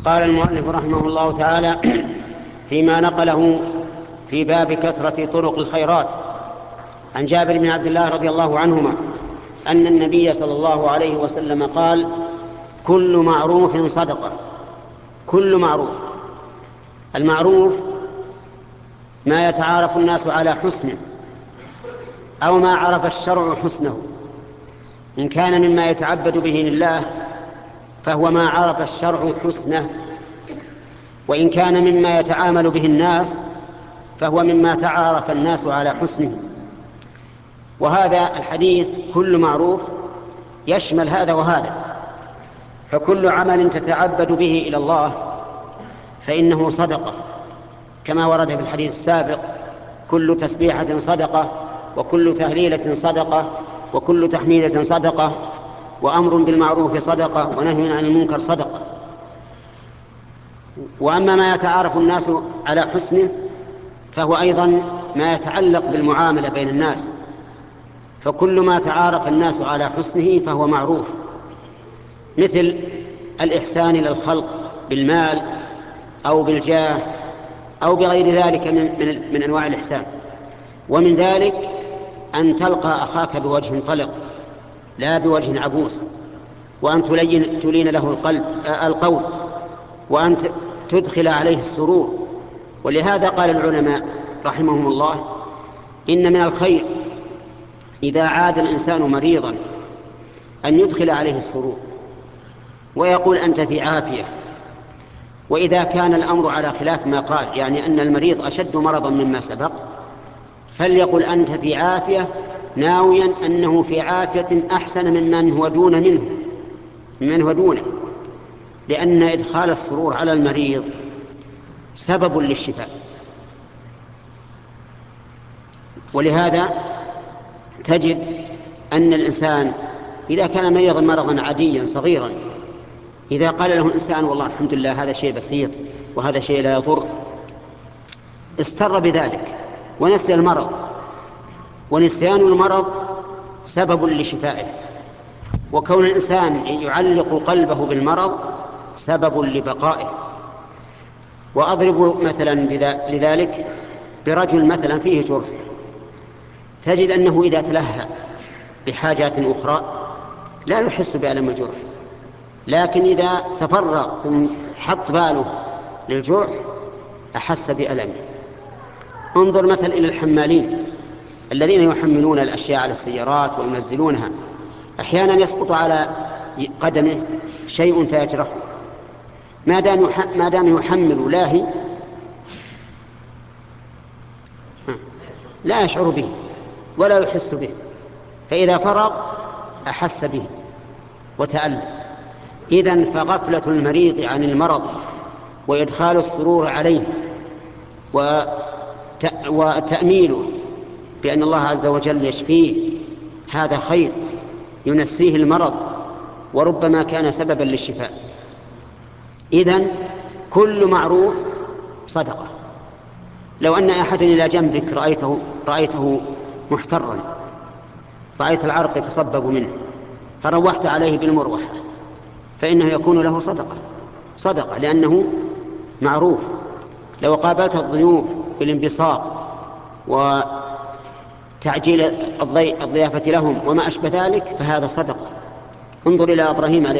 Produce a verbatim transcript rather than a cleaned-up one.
قال المؤلف رحمه الله تعالى فيما نقله في باب كثرة طرق الخيرات عن جابر بن عبد الله رضي الله عنهما أن النبي صلى الله عليه وسلم قال: كل معروف صدقة. كل معروف، المعروف ما يتعارف الناس على حسنه أو ما عرف الشرع حسنه. إن كان مما يتعبد به لله فهو ما عرف الشرع حسنه، وإن كان مما يتعامل به الناس فهو مما تعارف الناس على حسنه. وهذا الحديث كل معروف يشمل هذا وهذا، فكل عمل تتعبد به إلى الله فإنه صدقة، كما ورد في الحديث السابق: كل تسبيحة صدقة، وكل تهليلة صدقة، وكل تحميلة صدقة، وأمر بالمعروف صدقة، ونهي عن المنكر صدقة. وأما ما يتعارف الناس على حسنه فهو أيضا ما يتعلق بالمعاملة بين الناس، فكل ما تعارف الناس على حسنه فهو معروف، مثل الإحسان إلى الخلق بالمال أو بالجاه أو بغير ذلك من, من, من أنواع الإحسان. ومن ذلك أن تلقى أخاك بوجه طلق لا بوجه عبوس، وأن تلين, تلين له القلب آه القول، وأن تدخل عليه السرور. ولهذا قال العلماء رحمهم الله: إن من الخير إذا عاد الإنسان مريضا أن يدخل عليه السرور ويقول: أنت في عافية. وإذا كان الأمر على خلاف ما قال، يعني أن المريض أشد مرضا مما سبق، فليقل: أنت في عافية، ناويا أنه في عافية أحسن ممن هو دون منه ممن هو دونه، لأن إدخال السرور على المريض سبب للشفاء. ولهذا تجد أن الإنسان إذا كان مريضا مرضا عاديا صغيرا، إذا قال له الإنسان: والله الحمد لله هذا شيء بسيط وهذا شيء لا يضر، استر بذلك ونسي المرض، ونسيان المرض سبب لشفائه. وكون الإنسان يعلق قلبه بالمرض سبب لبقائه. وأضرب مثلا لذلك برجل مثلا فيه جرح، تجد أنه إذا تلهى بحاجات أخرى لا يحس بألم الجرح، لكن إذا تفرغ ثم حط باله للجرح أحس بألمه. انظر مثلا إلى الحمالين الذين يحملون الأشياء على السيارات وينزلونها، أحيانا يسقط على قدمه شيء فيجرحه، ما دام ما دام يحمل لاهي لا يشعر به ولا يحس به، فإذا فرغ أحس به وتألم. إذن فغفلة المريض عن المرض وإدخال السرور عليه وتأميله بأن الله عز وجل يشفيه هذا خير ينسيه المرض، وربما كان سببا للشفاء. إذن كل معروف صدقة. لو أن أحدا إلى جنبك رأيته, رأيته محترا، رأيت العرق يتصبب منه، فروحت عليه بالمروحة، فإنه يكون له صدقة صدقة لأنه معروف. لو قابلت الضيوف بالانبساط وتعجيل الضيافة لهم وما أشبه ذلك فهذا صدقة. انظر إلى إبراهيم عليه